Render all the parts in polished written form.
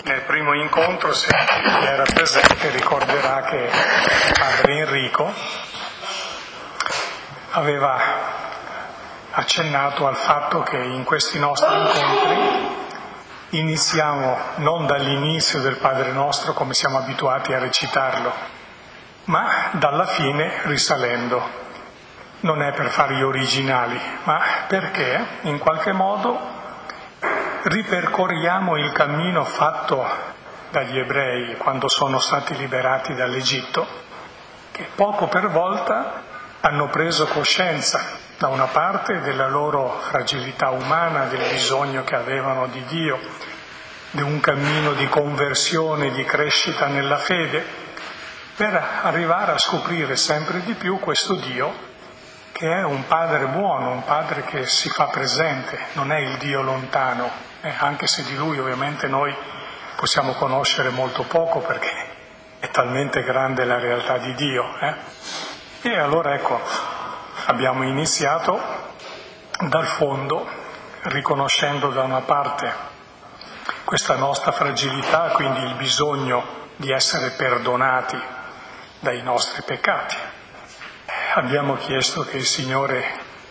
Nel primo incontro, se chi era presente ricorderà che padre Enrico aveva accennato al fatto che in questi nostri incontri iniziamo non dall'inizio del Padre Nostro come siamo abituati a recitarlo, ma dalla fine risalendo. Non è per fare gli originali, ma perché in qualche modo ripercorriamo il cammino fatto dagli ebrei quando sono stati liberati dall'Egitto, che poco per volta hanno preso coscienza da una parte della loro fragilità umana, del bisogno che avevano di Dio, di un cammino di conversione, di crescita nella fede, per arrivare a scoprire sempre di più questo Dio che è un Padre buono, un Padre che si fa presente, non è il Dio lontano, anche se di Lui ovviamente noi possiamo conoscere molto poco perché è talmente grande la realtà di Dio. E allora ecco, abbiamo iniziato dal fondo, riconoscendo da una parte questa nostra fragilità, quindi il bisogno di essere perdonati dai nostri peccati. Abbiamo chiesto che il Signore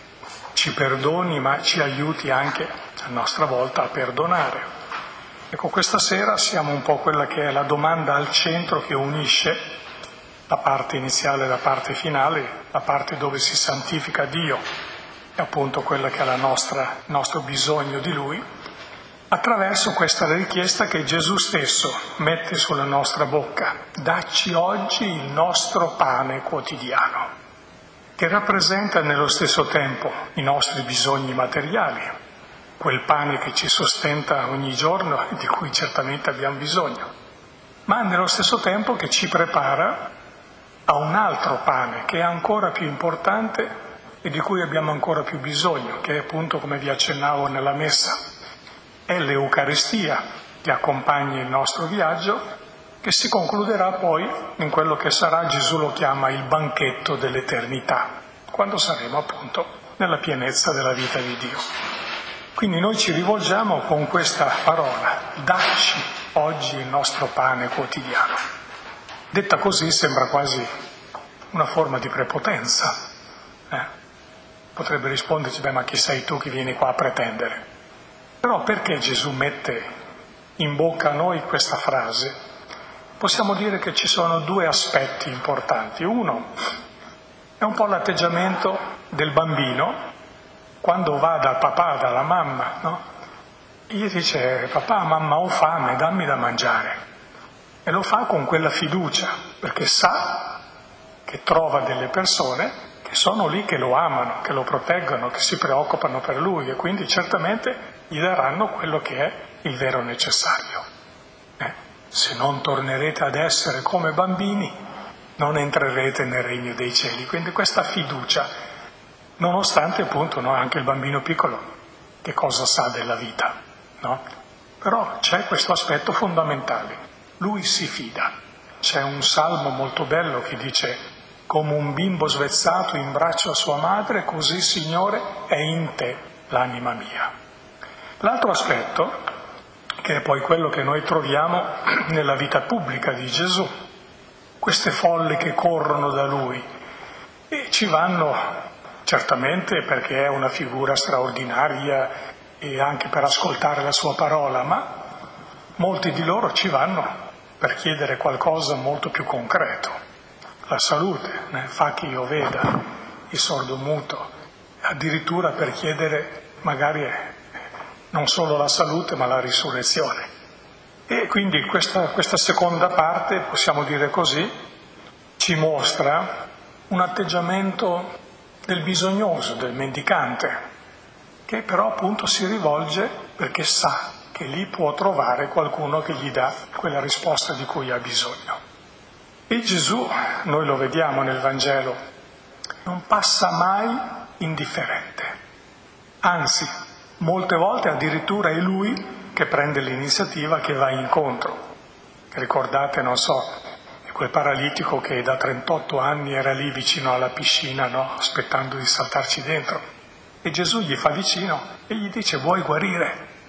ci perdoni, ma ci aiuti anche a nostra volta a perdonare. Ecco, questa sera siamo un po' quella che è la domanda al centro che unisce la parte iniziale e la parte finale, la parte dove si santifica Dio, è appunto quella che è il nostro bisogno di Lui, attraverso questa richiesta che Gesù stesso mette sulla nostra bocca: dacci oggi il nostro pane quotidiano, che rappresenta nello stesso tempo i nostri bisogni materiali, quel pane che ci sostenta ogni giorno e di cui certamente abbiamo bisogno, ma nello stesso tempo che ci prepara a un altro pane che è ancora più importante e di cui abbiamo ancora più bisogno, che è appunto, come vi accennavo nella messa, è l'Eucaristia che accompagna il nostro viaggio, che si concluderà poi in quello che sarà, Gesù lo chiama il banchetto dell'eternità, quando saremo appunto nella pienezza della vita di Dio. Quindi noi ci rivolgiamo con questa parola: dacci oggi il nostro pane quotidiano. Detta così sembra quasi una forma di prepotenza. Potrebbe risponderci: beh, ma chi sei tu che vieni qua a pretendere? Però perché Gesù mette in bocca a noi questa frase? Possiamo dire che ci sono due aspetti importanti. Uno è un po' l'atteggiamento del bambino quando va dal papà, dalla mamma, no? Gli dice: papà, mamma, ho fame, dammi da mangiare. E lo fa con quella fiducia, perché sa che trova delle persone che sono lì, che lo amano, che lo proteggono, che si preoccupano per lui, e quindi certamente gli daranno quello che è il vero necessario. Se non tornerete ad essere come bambini, non entrerete nel regno dei cieli. Quindi questa fiducia, nonostante appunto anche il bambino piccolo che cosa sa della vita, no? Però c'è questo aspetto fondamentale: lui si fida. C'è un salmo molto bello che dice: come un bimbo svezzato in braccio a sua madre, così, Signore, è in te l'anima mia. L'altro aspetto, che è poi quello che noi troviamo nella vita pubblica di Gesù, queste folle che corrono da lui e ci vanno certamente perché è una figura straordinaria e anche per ascoltare la sua parola, ma molti di loro ci vanno per chiedere qualcosa molto più concreto: la salute, fa che io veda, il sordomuto, addirittura per chiedere magari non solo la salute ma la risurrezione. E quindi questa seconda parte, possiamo dire così, ci mostra un atteggiamento del bisognoso, del mendicante, che però appunto si rivolge perché sa che lì può trovare qualcuno che gli dà quella risposta di cui ha bisogno. E Gesù, noi lo vediamo nel Vangelo, non passa mai indifferente, anzi molte volte addirittura è lui che prende l'iniziativa, che va incontro. Ricordate, non so, quel paralitico che da 38 anni era lì vicino alla piscina, no? Aspettando di saltarci dentro. E Gesù gli fa vicino e gli dice: vuoi guarire?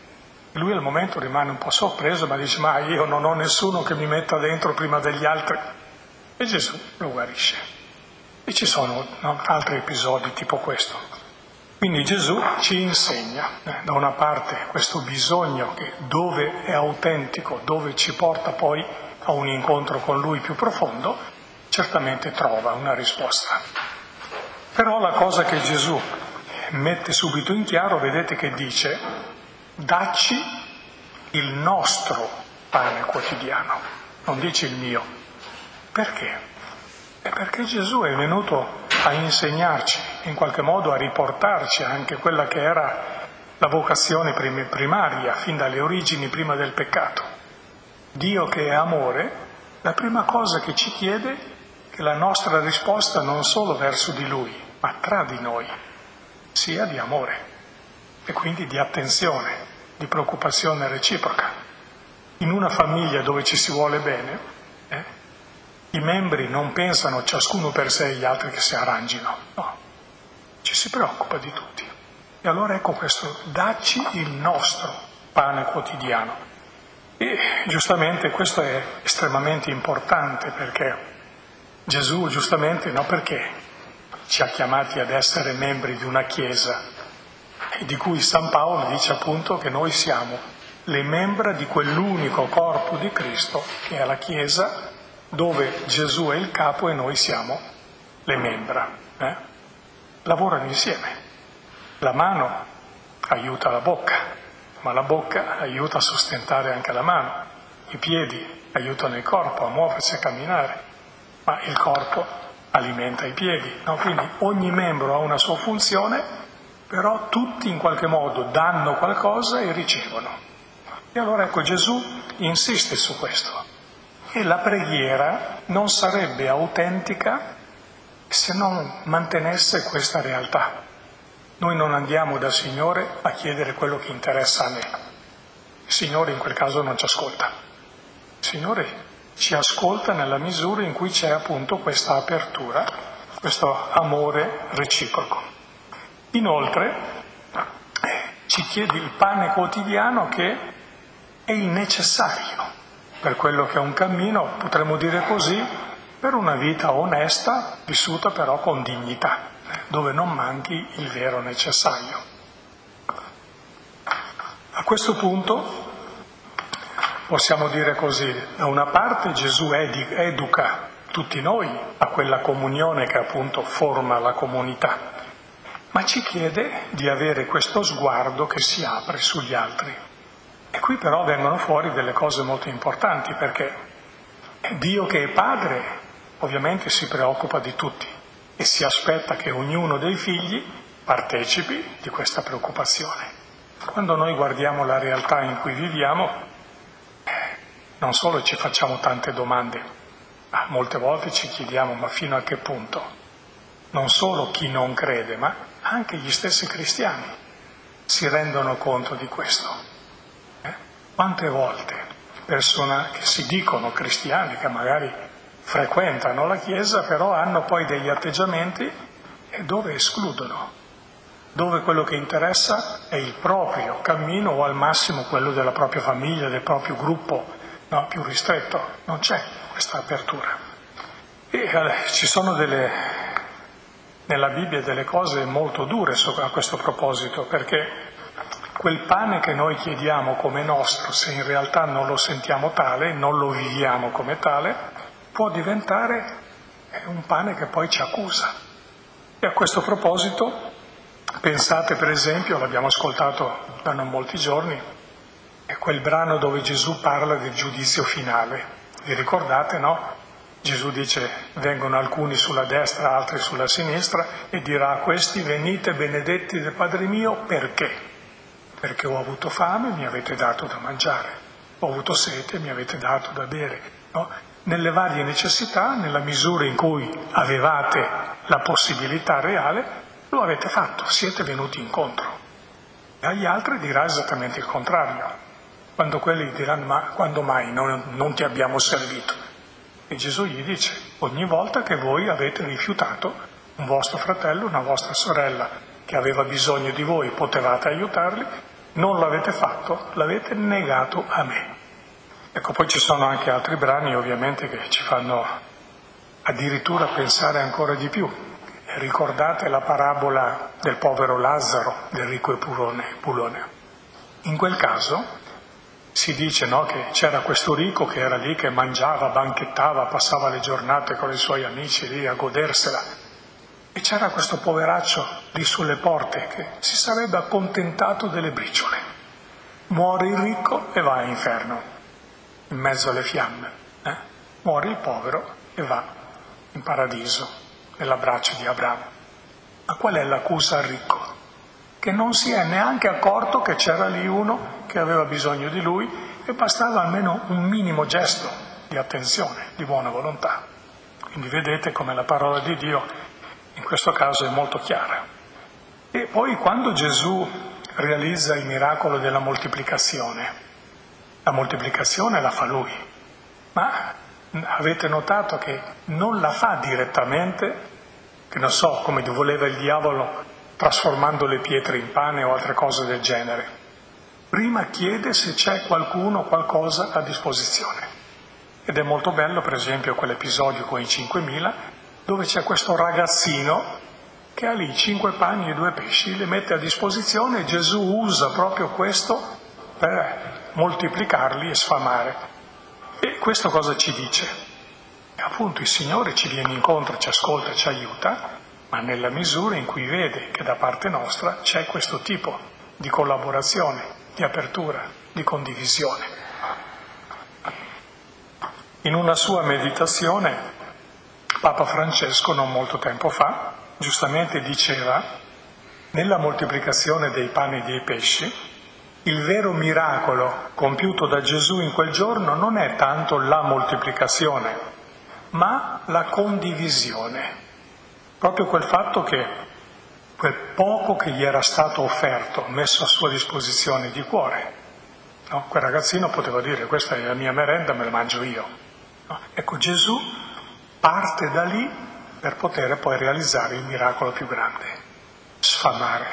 Lui al momento rimane un po' sorpreso, ma dice: ma io non ho nessuno che mi metta dentro prima degli altri. E Gesù lo guarisce. E ci sono altri episodi tipo questo. Quindi Gesù ci insegna, da una parte, questo bisogno che dove è autentico, dove ci porta poi a un incontro con Lui più profondo, certamente trova una risposta. Però la cosa che Gesù mette subito in chiaro, vedete che dice: dacci il nostro pane quotidiano, non dice il mio. Perché? È perché Gesù è venuto a insegnarci, in qualche modo a riportarci anche quella che era la vocazione primaria, fin dalle origini, prima del peccato. Dio che è amore, la prima cosa che ci chiede è che la nostra risposta non solo verso di Lui, ma tra di noi, sia di amore e quindi di attenzione, di preoccupazione reciproca. In una famiglia dove ci si vuole bene, i membri non pensano ciascuno per sé e gli altri che si arrangino, no, ci si preoccupa di tutti. E allora ecco questo: dacci il nostro pane quotidiano. E giustamente questo è estremamente importante, perché Gesù giustamente, perché ci ha chiamati ad essere membri di una Chiesa, e di cui San Paolo dice appunto che noi siamo le membra di quell'unico corpo di Cristo che è la Chiesa, dove Gesù è il capo e noi siamo le membra. Lavorano insieme. La mano aiuta la bocca, ma la bocca aiuta a sostentare anche la mano. I piedi aiutano il corpo a muoversi, a camminare, ma il corpo alimenta i piedi. Quindi ogni membro ha una sua funzione, però tutti in qualche modo danno qualcosa e ricevono. E allora ecco, Gesù insiste su questo. E la preghiera non sarebbe autentica se non mantenesse questa realtà. Noi non andiamo dal Signore a chiedere quello che interessa a me. Il Signore in quel caso non ci ascolta. Il Signore ci ascolta nella misura in cui c'è appunto questa apertura, questo amore reciproco. Inoltre ci chiede il pane quotidiano, che è il necessario per quello che è un cammino, potremmo dire così, per una vita onesta, vissuta però con dignità, dove non manchi il vero necessario. A questo punto possiamo dire così: da una parte Gesù educa tutti noi a quella comunione che appunto forma la comunità, ma ci chiede di avere questo sguardo che si apre sugli altri. E qui però vengono fuori delle cose molto importanti, perché Dio che è Padre ovviamente si preoccupa di tutti e si aspetta che ognuno dei figli partecipi di questa preoccupazione. Quando noi guardiamo la realtà in cui viviamo, non solo ci facciamo tante domande, ma molte volte ci chiediamo: ma fino a che punto? Non solo chi non crede, ma anche gli stessi cristiani si rendono conto di questo. Quante volte persone che si dicono cristiani, che magari frequentano la Chiesa, però hanno poi degli atteggiamenti dove escludono, dove quello che interessa è il proprio cammino o al massimo quello della propria famiglia, del proprio gruppo più ristretto. Non c'è questa apertura. E ci sono nella Bibbia delle cose molto dure a questo proposito, perché quel pane che noi chiediamo come nostro, se in realtà non lo sentiamo tale, non lo viviamo come tale, può diventare un pane che poi ci accusa. E a questo proposito, pensate per esempio, l'abbiamo ascoltato da non molti giorni, è quel brano dove Gesù parla del giudizio finale. Vi ricordate, no? Gesù dice: vengono alcuni sulla destra, altri sulla sinistra, e dirà a questi: venite benedetti del Padre mio, perché? Perché ho avuto fame, mi avete dato da mangiare, ho avuto sete, mi avete dato da bere. Nelle varie necessità, nella misura in cui avevate la possibilità reale, lo avete fatto, siete venuti incontro. E agli altri dirà esattamente il contrario, quando quelli diranno: ma quando mai non ti abbiamo servito? E Gesù gli dice: ogni volta che voi avete rifiutato un vostro fratello, una vostra sorella che aveva bisogno di voi, potevate aiutarli, non l'avete fatto, l'avete negato a me. Ecco, poi ci sono anche altri brani ovviamente che ci fanno addirittura pensare ancora di più. Ricordate la parabola del povero Lazzaro, del ricco e pulone. In quel caso si dice, no, che c'era questo ricco che era lì, che mangiava, banchettava, passava le giornate con i suoi amici lì a godersela. E c'era questo poveraccio lì sulle porte che si sarebbe accontentato delle briciole. Muore il ricco e va all'inferno, in mezzo alle fiamme. Muore il povero e va in paradiso, nell'abbraccio di Abramo. Ma qual è l'accusa al ricco? Che non si è neanche accorto che c'era lì uno che aveva bisogno di lui e bastava almeno un minimo gesto di attenzione, di buona volontà. Quindi vedete come la parola di Dio in questo caso è molto chiara. E poi quando Gesù realizza il miracolo della moltiplicazione, la moltiplicazione la fa Lui, ma avete notato che non la fa direttamente, che non so, come voleva il diavolo, trasformando le pietre in pane o altre cose del genere. Prima chiede se c'è qualcuno, qualcosa a disposizione. Ed è molto bello, per esempio, quell'episodio con i 5.000, dove c'è questo ragazzino che ha lì 5 pani e 2 pesci, li mette a disposizione e Gesù usa proprio questo per moltiplicarli e sfamare. E questo cosa ci dice? E appunto il Signore ci viene incontro, ci ascolta, ci aiuta, ma nella misura in cui vede che da parte nostra c'è questo tipo di collaborazione, di apertura, di condivisione. In una sua meditazione, Papa Francesco, non molto tempo fa, giustamente diceva: nella moltiplicazione dei pani e dei pesci, il vero miracolo compiuto da Gesù in quel giorno non è tanto la moltiplicazione, ma la condivisione. Proprio quel fatto che quel poco che gli era stato offerto, messo a sua disposizione di cuore, no? Quel ragazzino poteva dire: questa è la mia merenda, me la mangio io. No? Ecco, Gesù parte da lì per poter poi realizzare il miracolo più grande, sfamare.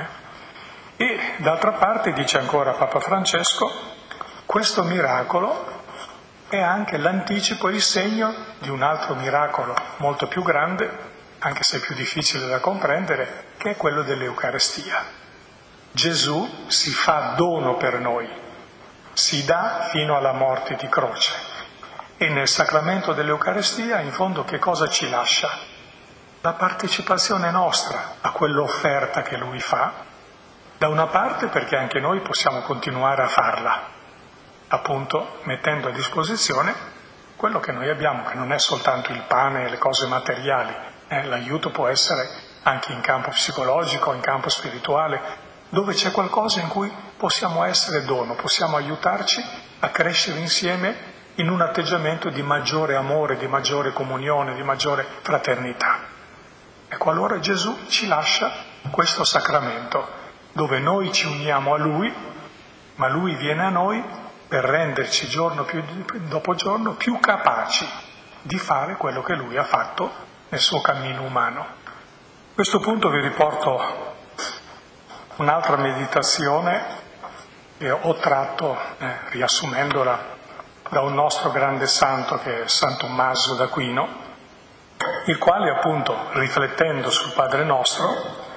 E d'altra parte, dice ancora Papa Francesco, questo miracolo è anche l'anticipo e il segno di un altro miracolo molto più grande, anche se è più difficile da comprendere, che è quello dell'Eucarestia. Gesù si fa dono per noi, si dà fino alla morte di croce. E nel sacramento dell'Eucarestia, in fondo, che cosa ci lascia? La partecipazione nostra a quell'offerta che Lui fa, da una parte perché anche noi possiamo continuare a farla, appunto mettendo a disposizione quello che noi abbiamo, che non è soltanto il pane e le cose materiali, l'aiuto può essere anche in campo psicologico, in campo spirituale, dove c'è qualcosa in cui possiamo essere dono, possiamo aiutarci a crescere insieme in un atteggiamento di maggiore amore, di maggiore comunione, di maggiore fraternità. Ecco, allora Gesù ci lascia questo sacramento, dove noi ci uniamo a Lui, ma Lui viene a noi per renderci giorno dopo giorno più capaci di fare quello che Lui ha fatto nel suo cammino umano. A questo punto vi riporto un'altra meditazione che ho tratto, riassumendola, da un nostro grande santo che è San Tommaso d'Aquino, il quale appunto, riflettendo sul Padre Nostro,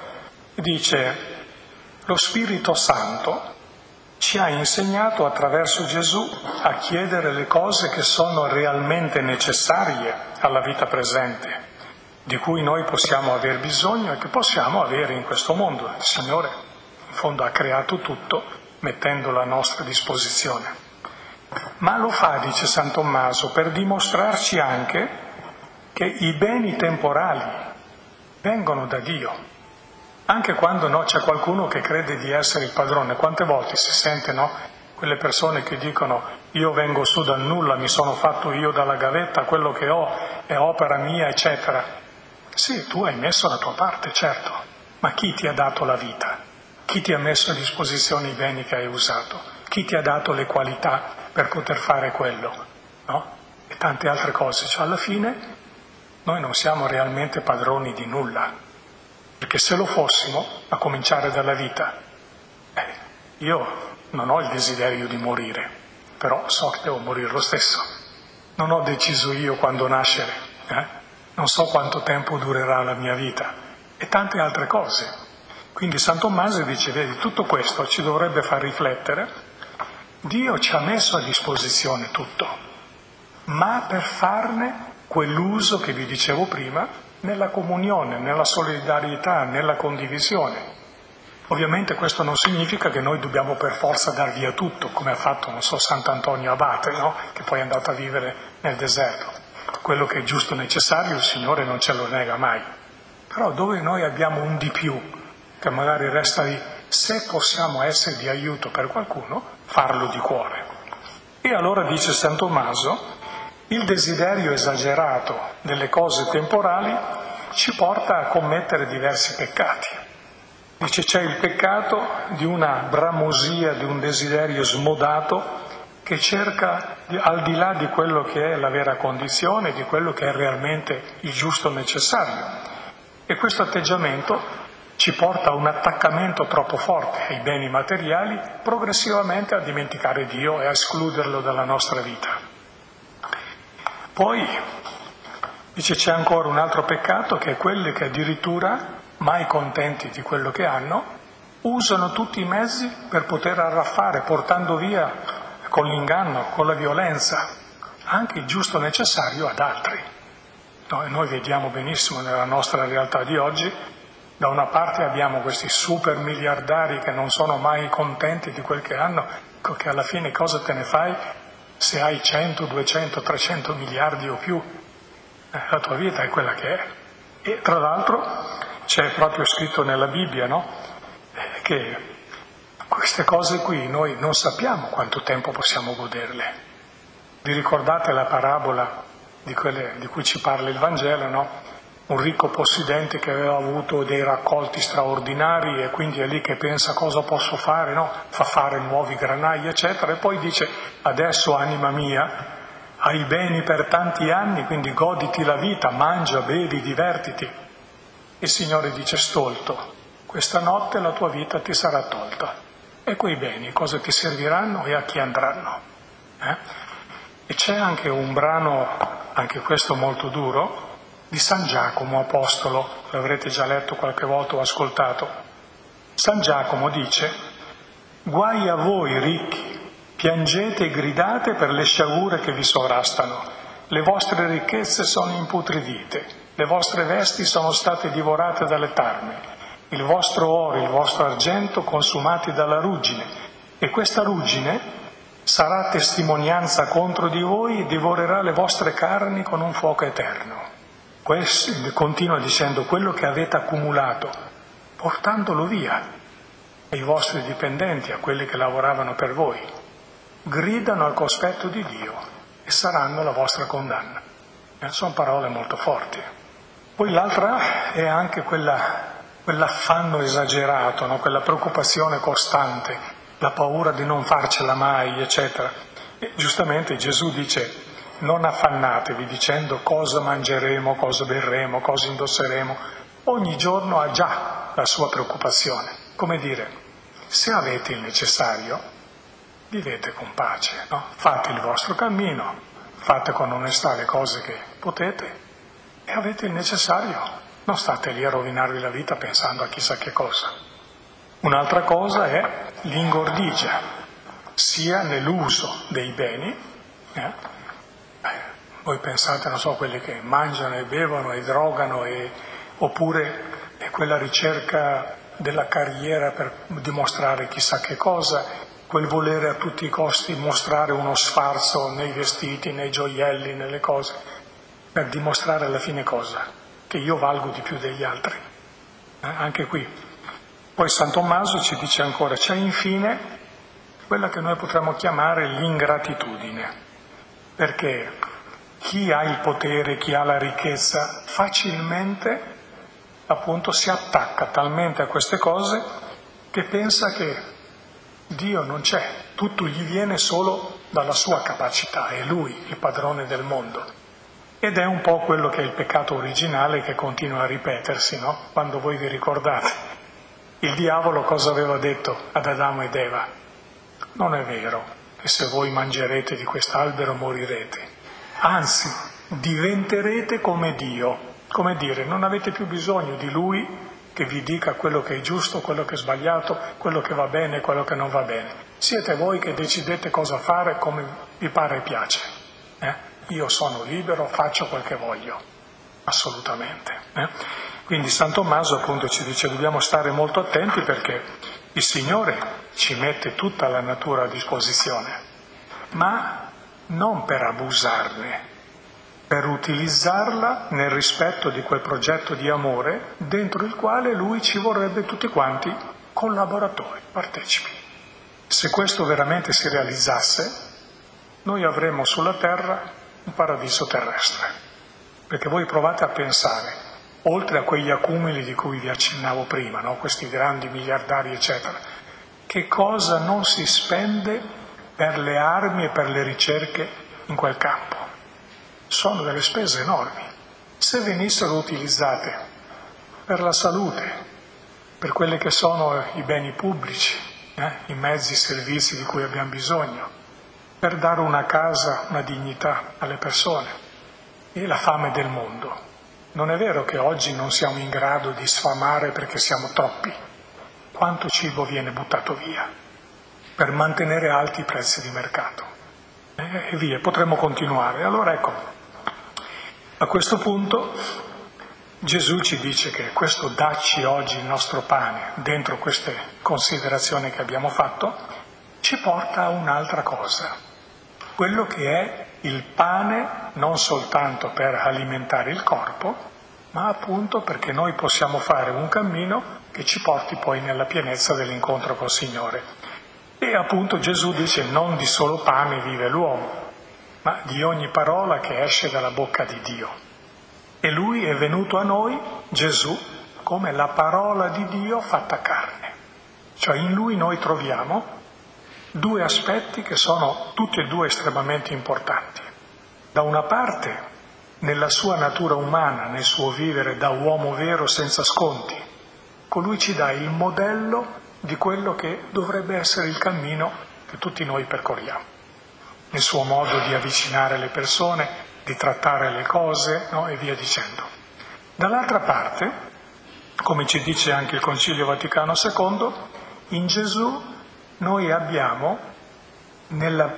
dice: lo Spirito Santo ci ha insegnato attraverso Gesù a chiedere le cose che sono realmente necessarie alla vita presente, di cui noi possiamo aver bisogno e che possiamo avere in questo mondo. Il Signore in fondo ha creato tutto mettendolo a nostra disposizione. Ma lo fa, dice San Tommaso, per dimostrarci anche che i beni temporali vengono da Dio. Anche quando c'è qualcuno che crede di essere il padrone, quante volte si sente, quelle persone che dicono: io vengo su dal nulla, mi sono fatto io dalla gavetta, quello che ho è opera mia, eccetera. Sì, tu hai messo la tua parte, certo, ma chi ti ha dato la vita? Chi ti ha messo a disposizione i beni che hai usato? Chi ti ha dato le qualità per poter fare quello? No? E tante altre cose. Cioè, alla fine noi non siamo realmente padroni di nulla, perché se lo fossimo, a cominciare dalla vita, io non ho il desiderio di morire, però so che devo morire lo stesso. Non ho deciso io quando nascere, non so quanto tempo durerà la mia vita e tante altre cose. Quindi San Tommaso dice, vedi, tutto questo ci dovrebbe far riflettere. Dio ci ha messo a disposizione tutto, ma per farne quell'uso che vi dicevo prima, nella comunione, nella solidarietà, nella condivisione. Ovviamente questo non significa che noi dobbiamo per forza dar via tutto, come ha fatto, non so, Sant'Antonio Abate, no? Che poi è andato a vivere nel deserto. Quello che è giusto e necessario il Signore non ce lo nega mai. Però dove noi abbiamo un di più, che magari resta lì, se possiamo essere di aiuto per qualcuno, farlo di cuore. E allora dice San Tommaso, il desiderio esagerato delle cose temporali ci porta a commettere diversi peccati. Dice, c'è il peccato di una bramosia, di un desiderio smodato che cerca, al di là di quello che è la vera condizione, di quello che è realmente il giusto necessario. E questo atteggiamento ci porta a un attaccamento troppo forte ai beni materiali, progressivamente a dimenticare Dio e a escluderlo dalla nostra vita. Poi, dice, c'è ancora un altro peccato, che è quelli che addirittura, mai contenti di quello che hanno, usano tutti i mezzi per poter arraffare, portando via con l'inganno, con la violenza, anche il giusto necessario ad altri. No, e noi vediamo benissimo nella nostra realtà di oggi, da una parte abbiamo questi super miliardari che non sono mai contenti di quel che hanno, che alla fine cosa te ne fai se hai 100, 200, 300 miliardi o più? La tua vita è quella che è. E tra l'altro c'è proprio scritto nella Bibbia, no? Che queste cose qui noi non sappiamo quanto tempo possiamo goderle. Vi ricordate la parabola di quelle di cui ci parla il Vangelo, no? Un ricco possidente che aveva avuto dei raccolti straordinari e quindi è lì che pensa cosa posso fare, no? Fa fare nuovi granai, eccetera, e poi dice, adesso anima mia, hai beni per tanti anni, quindi goditi la vita, mangia, bevi, divertiti. E il Signore dice, stolto, questa notte la tua vita ti sarà tolta. E quei beni cosa ti serviranno e a chi andranno? E c'è anche un brano, anche questo molto duro, di San Giacomo Apostolo, l'avrete già letto qualche volta o ascoltato. San Giacomo dice, guai a voi ricchi, piangete e gridate per le sciagure che vi sovrastano, le vostre ricchezze sono imputridite, le vostre vesti sono state divorate dalle tarme, il vostro oro e il vostro argento consumati dalla ruggine, e questa ruggine sarà testimonianza contro di voi e divorerà le vostre carni con un fuoco eterno. Continua dicendo, quello che avete accumulato, portandolo via ai vostri dipendenti, a quelli che lavoravano per voi, gridano al cospetto di Dio e saranno la vostra condanna. Sono parole molto forti. Poi l'altra è anche quell'affanno esagerato, no? Quella preoccupazione costante, la paura di non farcela mai, eccetera. E giustamente Gesù dice, non affannatevi dicendo cosa mangeremo, cosa berremo, cosa indosseremo. Ogni giorno ha già la sua preoccupazione. Come dire, se avete il necessario, vivete con pace, no? Fate il vostro cammino, fate con onestà le cose che potete e avete il necessario. Non state lì a rovinarvi la vita pensando a chissà che cosa. Un'altra cosa è l'ingordigia, sia nell'uso dei beni, voi pensate, non so, quelli che mangiano e bevono e drogano, oppure è quella ricerca della carriera per dimostrare chissà che cosa, quel volere a tutti i costi mostrare uno sfarzo nei vestiti, nei gioielli, nelle cose, per dimostrare alla fine cosa? Che io valgo di più degli altri. Anche qui. Poi San Tommaso ci dice ancora, c'è infine quella che noi potremmo chiamare l'ingratitudine, perché chi ha il potere, chi ha la ricchezza, facilmente appunto si attacca talmente a queste cose che pensa che Dio non c'è, tutto gli viene solo dalla sua capacità, è Lui il padrone del mondo. Ed è un po' quello che è il peccato originale che continua a ripetersi, no? Quando voi vi ricordate Il diavolo cosa aveva detto ad Adamo ed Eva? Non è vero che se voi mangerete di quest'albero morirete, anzi diventerete come Dio. Come dire, non avete più bisogno di Lui che vi dica quello che è giusto, quello che è sbagliato, quello che va bene, quello che non va bene. Siete voi che decidete cosa fare come vi pare e piace. Io sono libero, faccio quel che voglio, assolutamente. Quindi San Tommaso appunto ci dice dobbiamo stare molto attenti perché il Signore ci mette tutta la natura a disposizione, ma non per abusarne, per utilizzarla nel rispetto di quel progetto di amore dentro il quale Lui ci vorrebbe tutti quanti collaboratori, partecipi. Se questo veramente si realizzasse, noi avremmo sulla terra un paradiso terrestre. Perché voi provate a pensare, oltre a quegli accumuli di cui vi accennavo prima, no? Questi grandi miliardari eccetera, che cosa non si spende per le armi e per le ricerche in quel campo? Sono delle spese enormi. Se venissero utilizzate per la salute, per quelli che sono i beni pubblici, i mezzi, i servizi di cui abbiamo bisogno, per dare una casa, una dignità alle persone e la fame del mondo. Non è vero che oggi non siamo in grado di sfamare perché siamo troppi. Quanto cibo viene buttato via per mantenere alti i prezzi di mercato? E via, potremmo continuare. Allora ecco, a questo punto Gesù ci dice che questo dacci oggi il nostro pane, dentro queste considerazioni che abbiamo fatto, ci porta a un'altra cosa, quello che è il pane non soltanto per alimentare il corpo, ma appunto perché noi possiamo fare un cammino che ci porti poi nella pienezza dell'incontro col Signore. E appunto Gesù dice non di solo pane vive l'uomo, ma di ogni parola che esce dalla bocca di Dio. E Lui è venuto a noi, Gesù, come la parola di Dio fatta carne. Cioè in Lui noi troviamo due aspetti che sono tutti e due estremamente importanti. Da una parte, nella sua natura umana, nel suo vivere da uomo vero senza sconti, colui ci dà il modello di quello che dovrebbe essere il cammino che tutti noi percorriamo. Nel suo modo di avvicinare le persone, di trattare le cose, no? E via dicendo. Dall'altra parte, come ci dice anche il Concilio Vaticano II, in Gesù noi abbiamo, nella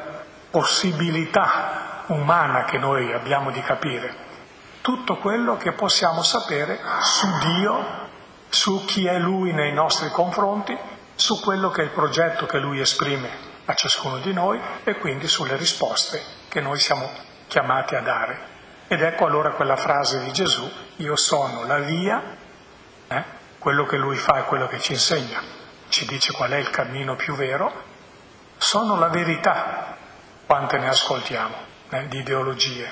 possibilità umana che noi abbiamo di capire, tutto quello che possiamo sapere su Dio, su chi è Lui nei nostri confronti, su quello che è il progetto che Lui esprime a ciascuno di noi e quindi sulle risposte che noi siamo chiamati a dare. Ed ecco allora quella frase di Gesù, io sono la via, quello che Lui fa è quello che ci insegna, ci dice qual è il cammino più vero, sono la verità, quante ne ascoltiamo, di ideologie.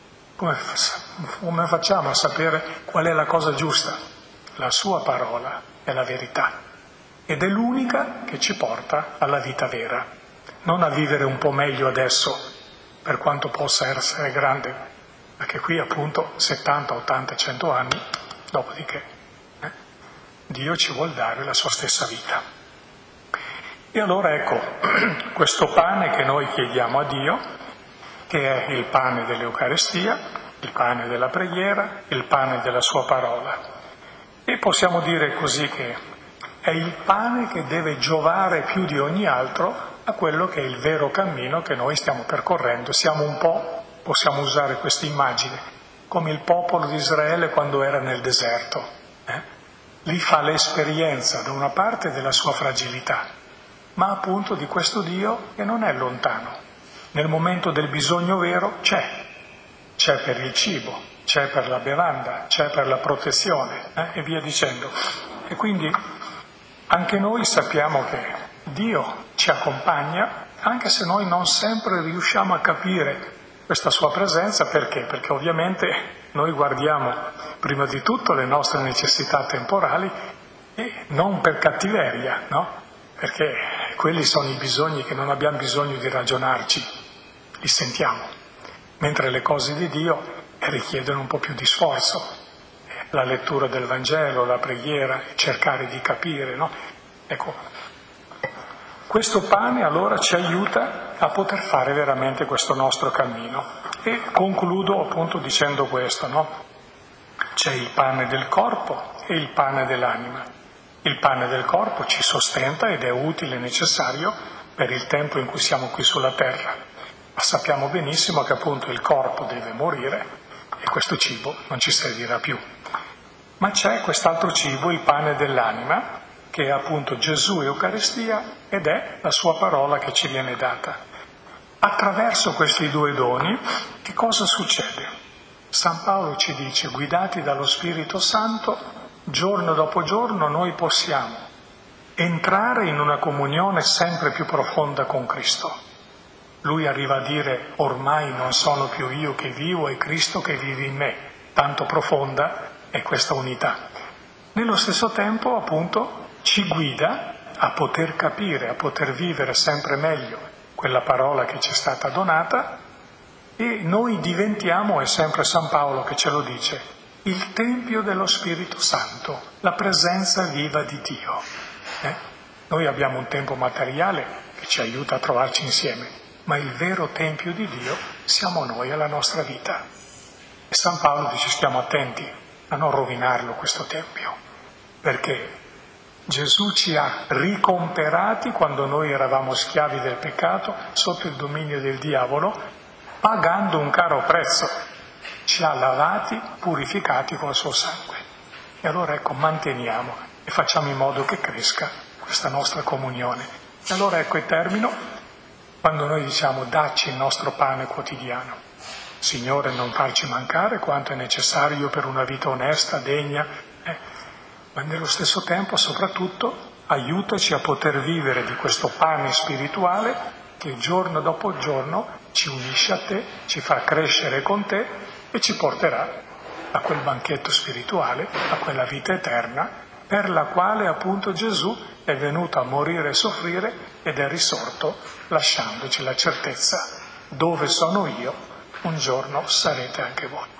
Come facciamo a sapere qual è la cosa giusta? La sua parola è la verità ed è l'unica che ci porta alla vita vera. Non a vivere un po' meglio adesso, per quanto possa essere grande, perché qui appunto 70, 80, 100 anni, dopodiché Dio ci vuol dare la sua stessa vita. E allora ecco, questo pane che noi chiediamo a Dio, che è il pane dell'Eucaristia, il pane della preghiera, il pane della sua parola. E possiamo dire così che è il pane che deve giovare più di ogni altro a quello che è il vero cammino che noi stiamo percorrendo. Siamo un po', possiamo usare questa immagine, come il popolo di Israele quando era nel deserto. Lì fa l'esperienza da una parte della sua fragilità, ma appunto di questo Dio che non è lontano. Nel momento del bisogno vero c'è per il cibo, c'è per la bevanda, c'è per la protezione e via dicendo. E quindi anche noi sappiamo che Dio ci accompagna, anche se noi non sempre riusciamo a capire questa sua presenza. Perché? Perché ovviamente noi guardiamo prima di tutto le nostre necessità temporali e non per cattiveria, no? Perché quelli sono i bisogni che non abbiamo bisogno di ragionarci, li sentiamo, mentre le cose di Dio richiedono un po' più di sforzo. la lettura del Vangelo, la preghiera, cercare di capire, no? Ecco, questo pane allora ci aiuta a poter fare veramente questo nostro cammino. E concludo appunto dicendo questo, no? C'è il pane del corpo e il pane dell'anima. Il pane del corpo ci sostenta ed è utile e necessario per il tempo in cui siamo qui sulla terra, ma sappiamo benissimo che appunto il corpo deve morire e questo cibo non ci servirà più. Ma c'è quest'altro cibo, il pane dell'anima, che è appunto Gesù e Eucaristia ed è la sua parola che ci viene data. Attraverso questi due doni, che cosa succede? San Paolo ci dice, guidati dallo Spirito Santo, giorno dopo giorno noi possiamo entrare in una comunione sempre più profonda con Cristo. Lui arriva a dire, ormai non sono più io che vivo, è Cristo che vive in me. Tanto profonda è questa unità. Nello stesso tempo, appunto, ci guida a poter capire, a poter vivere sempre meglio quella parola che ci è stata donata, e noi diventiamo, è sempre San Paolo che ce lo dice, il Tempio dello Spirito Santo, la presenza viva di Dio. Noi abbiamo un tempio materiale che ci aiuta a trovarci insieme, ma il vero Tempio di Dio siamo noi e la nostra vita. E San Paolo dice, stiamo attenti a non rovinarlo questo Tempio, perché Gesù ci ha ricomperati quando noi eravamo schiavi del peccato, sotto il dominio del diavolo, pagando un caro prezzo, ci ha lavati, purificati col suo sangue. E allora ecco, manteniamo e facciamo in modo che cresca questa nostra comunione. E allora ecco, e termino, quando noi diciamo dacci il nostro pane quotidiano, Signore, non farci mancare quanto è necessario per una vita onesta, degna, ma nello stesso tempo soprattutto aiutaci a poter vivere di questo pane spirituale che giorno dopo giorno ci unisce a te, ci fa crescere con te e ci porterà a quel banchetto spirituale, a quella vita eterna, per la quale appunto Gesù è venuto a morire e soffrire ed è risorto lasciandoci la certezza: dove sono io, un giorno sarete anche voi.